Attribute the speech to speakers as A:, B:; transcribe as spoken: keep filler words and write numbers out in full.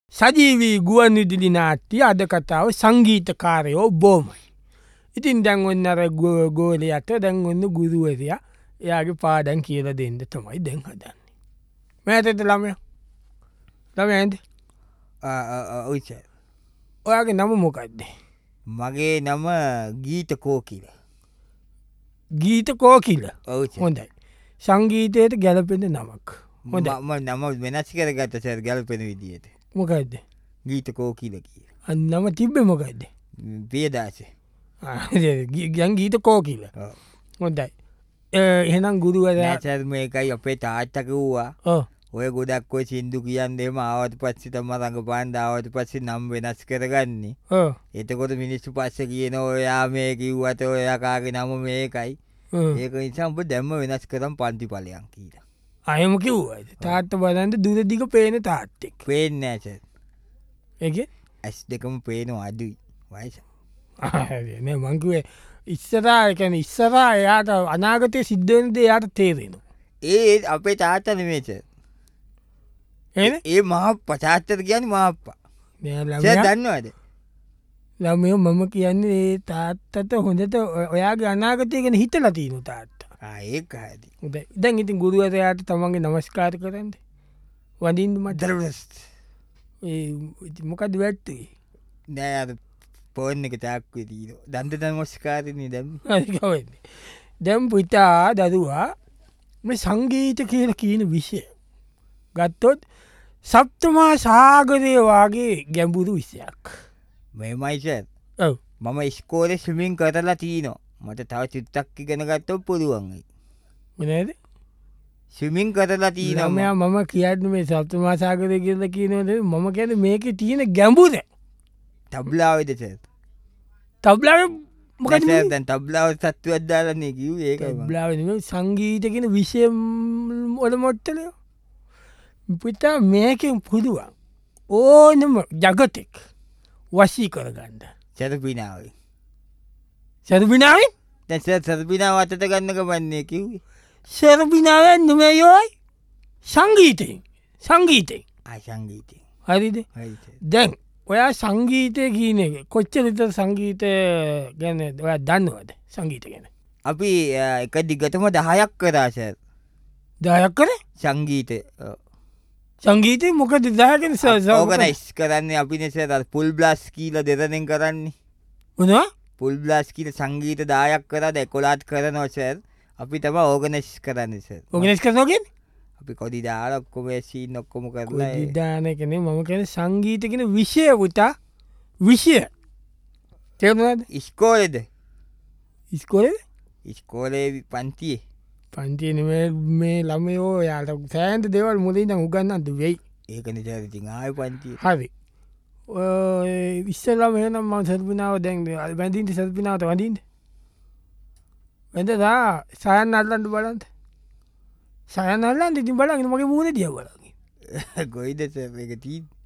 A: සජීවී ගුවන් විදුලි නාට්‍ය අද කතාව සංගීතකාරයෝ බොමයි. ඉතින් දැන් ඔන්න අර ගෝලයට දැන් ඔන්න ගුරුවරයා එයාගේ පාඩන් කියල දෙන්න තමයි දැන් හදන්නේ. මෑතත ළමය ළම ඇද
B: ඔයිච
A: ඔයාගේ නම මොකක්ද.
B: මගේ නම ගීත කෝකිල.
A: ගීත කෝකිල
B: ඔව්
A: හොඳයි. සංගීතයට ගැලපෙන නමක් හොඳ
B: ම නම වෙනස් කර ගත සැර ගැලපෙන විදියට
A: මොකක්ද
B: ගීත කෝකිල කිය
A: අන්නම තිබ්බ මොකක්ද
B: පියදාස
A: ගැන් ගීත කෝකිල හොඳයි. එහෙනම් ගුරුවරයා
B: සැර මේකයි අපේ තාත්තක වූවා ඔය ගොඩක්කොයි සිින්දු කියන්දේම ආවට පස්සි තම රඟ පාන්දාවට පස්සේ නම් වෙනස් කරගන්නේ. එතකොට මිනිස්සු පස්ස කියන ඔයා මේ කිව්වට ඔයාකාගේ නම මේකයි ඒක නිසාම්ප දැම්ම වෙනස් කරම් පන්ති පලයන් කියීල.
A: අයම කිව්වද තාත්ත බලන්ට දුරදික පේන තාත්තෙක්
B: පේෙන් ඇස
A: ඒ
B: ඇස් දෙකම පේනවා අඩුයි වයිස
A: මංකුවේ ඉස්සරා එකන ඉස්සරා එයාට අනාගතය සිද්ධවෙනද එයාට තේරෙනවා.
B: ඒ අපේ තාත්තන මේච ඒ මහ පචාත්තර කියන මහප්පා දන්නවද
A: ළමයෝ මම කියන්නේ ඒ තාත්තට හොඳට ඔයාගේ අනාගතය ගැන හිත ලතිීනු තාත්ත
B: ඒක හද
A: දැන් ඉතින් ගුරුවරයාට තමන්ගේ නමස්කාර කරන්න වඳින් මදරස් මොකද වැට්ටේ
B: නෑ පෝර්ණ එක තාක්වේ දීර දන්ත නමස්කාරණය දැම්
A: දැම් පුතා දරුවා මේ සංගීත කියල කියන විෂය ගත්තොත් සප්තමා සාගරය වගේ ගැඹුරු විෂයක්
B: මෙමයිස මම ස්කෝල ස්මින් කරලා තියනවා මට තව චුත්තක් ඉගෙන ගත්තව පුළුවන්යි
A: මනද
B: ස්විමින් කරලා තියනමයා
A: මම කියන්න මේ සප්තමා සාගරය කියල කියනවද මම කැන මේක තියෙන ගැඹුර
B: තබ්ලාවදස
A: තබ්ලා
B: මොකද දැන් තබ්ලාව සත්තු අද්දාලන්නේ කිව් ඒක
A: බ්ලාව සංගීතකෙන විෂයම් ඔල මොට්ටලයෝ පුතා මේකෙන් පුදුවන් ඕනම ජගතෙක් වශී කරගන්න
B: සැරපිනාව
A: සැරපිනාවෙන්
B: දැ සැරපිනාව අතත ගන්නක වන්නේ කිව්ේ
A: සැරපිනාවෙන් නොමේ යෝයි සංගීතයෙන් සංගීතයෙන්
B: අසංගීතය
A: හරිද දැන් ඔයා සංගීතය කියන එක කොච්චරිත සංගීතය ගැන ඔයා දන්නවද සංගීත ගැන
B: අපි එක දිගටම දහයක් කරාසැ
A: දයක් කර
B: සංගීතය
A: සංගීතය මොකද දාගෙන
B: ඕගනයිස් කරන්න අපි නිසර පුල් බ්ලස් කීල දෙරනෙන් කරන්නේ
A: උනා
B: පුල් බ්ලස් කීල සංගීත දායක් කර දෙකොලාත් කරනවසර් අපි තම ඕගනස් කරන්නස
A: ඕගනස් කරනගෙන්
B: අපි කොඩි දාලක්කොමේසී නොක්කොම කරලා
A: දානකන මම කැන සංගීතකෙන විෂය පුතා විෂය තේරුණද
B: ඉස්කෝලෙද
A: ඉස්කෝල
B: ඉස්කෝලේ පන්තියේ
A: පන්තියන මේ ළමයෝ යාට සෑන්ට දෙවල් මුලින් උගන්නන්ට වෙයි
B: ඒක නිචාරති ආය පන්තිය
A: හරි විස්සල්ලම එනම් ම සැල්පිනාව දැන්ද අල් බැඳීන්ට සැල්පිනාවට වඩීන්ට වැඳදා සයන් අල්ලන්ට බලන්ට සයන් අල්ලන්ට ඉතින් බලන්න මගේ මූුණ දිය බලගේ
B: ගොයිද එක තිී